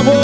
amor.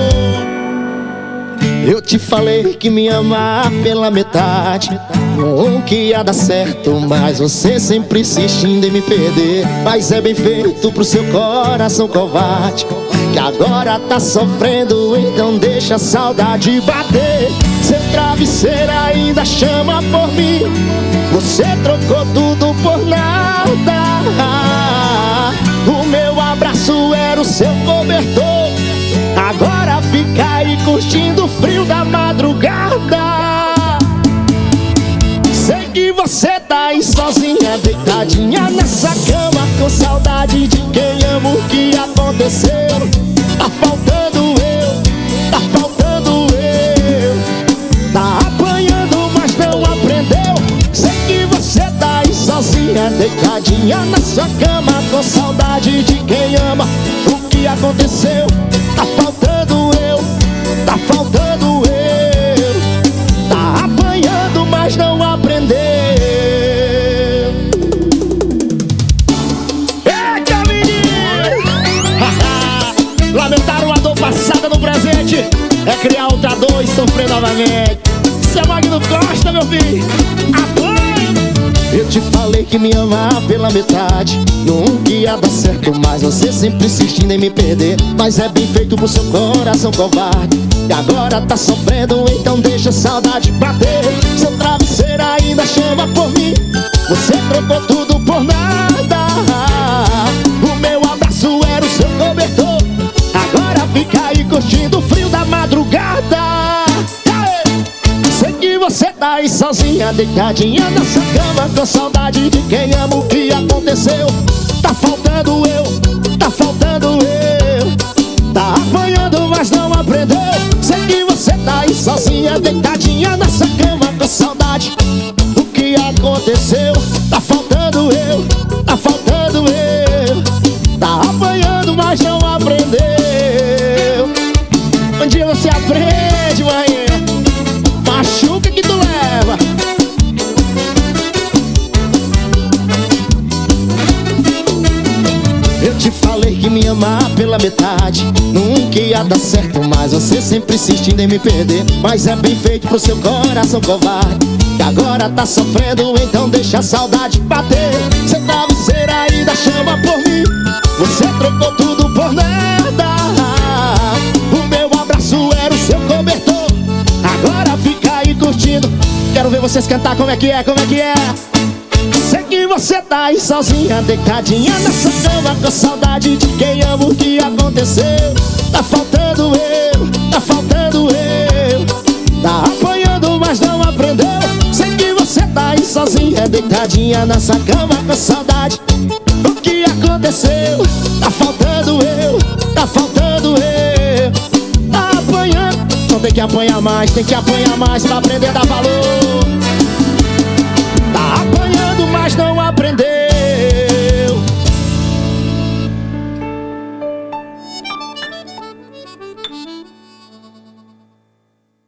Eu te falei que me ama pela metade, que ia dar certo, mas você sempre insistindo em me perder. Mas é bem feito pro seu coração covarde, que agora tá sofrendo, então deixa a saudade bater. Seu travesseiro ainda chama por mim, você trocou tudo por nada. O meu abraço era o seu cobertor, agora fica aí curtindo o frio da madrugada. Sei que você tá aí sozinha, deitadinha nessa cama, com saudade de quem amo. O que aconteceu? Tá faltando eu, tá faltando eu. Tá apanhando, mas não aprendeu. Sei que você tá aí sozinha, deitadinha na sua cama, com saudade de quem ama. O que aconteceu? Tá faltando eu, tá faltando eu. Tá apanhando, mas não aprendeu. Eita, menino! Lamentaram a dor passada no presente, é criar outra dor e sofrer novamente. Isso é Magno Costa, meu filho. Apanha! Eu te falei que me ama pela metade, nunca ia dar certo, mas você sempre insistindo em me perder. Mas é bem feito pro seu coração covarde, e agora tá sofrendo, então deixa a saudade bater. Seu travesseiro ainda chama por mim, você trocou tudo por nada. O meu abraço era o seu cobertor, agora fica aí curtindo o frio da madrugada. Sei que você tá aí sozinha, deitadinha nessa cama, com saudade de quem amo. O que aconteceu? Tá faltando eu, tá faltando eu. Tá apanhando, mas não aprendeu. Sei que você tá aí sozinha, deitadinha nessa cama, com saudade. O que aconteceu? Tá faltando eu, tá faltando eu. Tá apanhando, mas não aprendeu. Um dia você aprende, mãe. Machuca que tu leva. Eu te falei que me ama pela metade, nunca ia dar certo, mas você sempre insistindo em me perder. Mas é bem feito pro seu coração covarde, que agora tá sofrendo, então deixa a saudade bater. Seu travesseiro ainda chama por mim, você trocou tudo por nada. O meu abraço era o seu cobertor, agora fica aí curtindo. Quero ver vocês cantar como é que é, como é que é. Sei que você tá aí sozinha, deitadinha nessa cama, com saudade de quem amo. O que aconteceu? Tá faltando eu, tá faltando eu. Tá apanhando, mas não aprendeu. Sei que você tá aí sozinha, deitadinha nessa cama, com saudade. O que aconteceu? Tá faltando eu, tá faltando eu. Tá apanhando, então tem que apanhar mais pra aprender a dar valor.